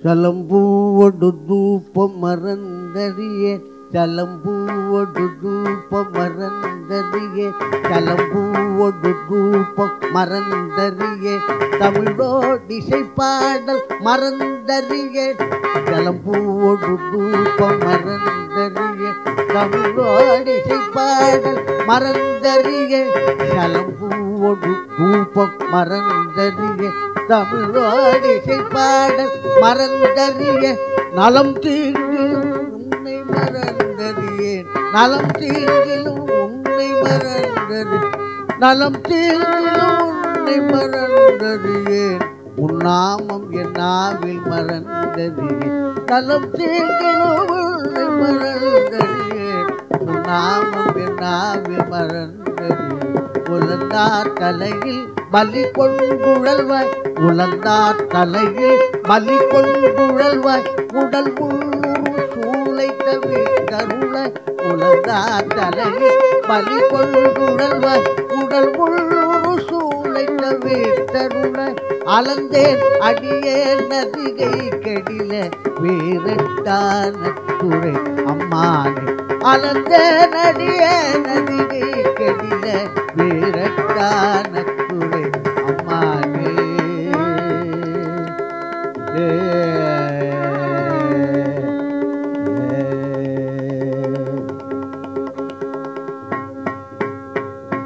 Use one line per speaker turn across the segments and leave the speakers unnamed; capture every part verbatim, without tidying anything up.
சலம்பூவொடு தூப்பம் மறந்தறியே சலம்பூவொடு தூப்பம் மறந்தறியே சலம்பூவொடு தூப்பம் மறந்தறியே தமிழோடிசை பாடல் மறந்தறியே சலம்பூவொடு தூப்பம் மறந்தறியே தமிழோடிசை பாடல் மறந்தறியே சலம்பூவொடு தூப்பம் மறந்தறியே தமிழோடிசை பாடல் மறந்தறிய நலம் தீங்கிலும் உன்னை மறந்தறியேன் நலம் தீங்கிலும் உன்னை மறந்தறி நலம் தீங்கிலும் உன்னை மறந்தறியேன் உன்னாமம் என் நாவில் மறந்தறியேன் நலம் தீங்கிலும் உன்னை மறந்தறியேன் உன்னாமம் என் நாவில் மறந்தறியேன் உலந்தார் தலையில் பலி கொண்டுழல்வாய் உலந்தார் தலையில் பலி கொண்டுழல்வாய் உடல் முள்ளுரு சூளை தவிர்த்தருளாய் உலந்தார் தலையில் பலி கொண்டுழல்வாய் உடல் முள்ளுரு சூளை தவிர்த்தருளாய் அளந்தேன் அடியே நதிகை கெடில வேறட்டான துறை அம்மானே அளந்தேன் அடியே நதிகை கெடில வேறட்டான துறை அம்மானே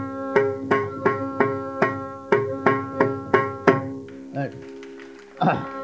Ah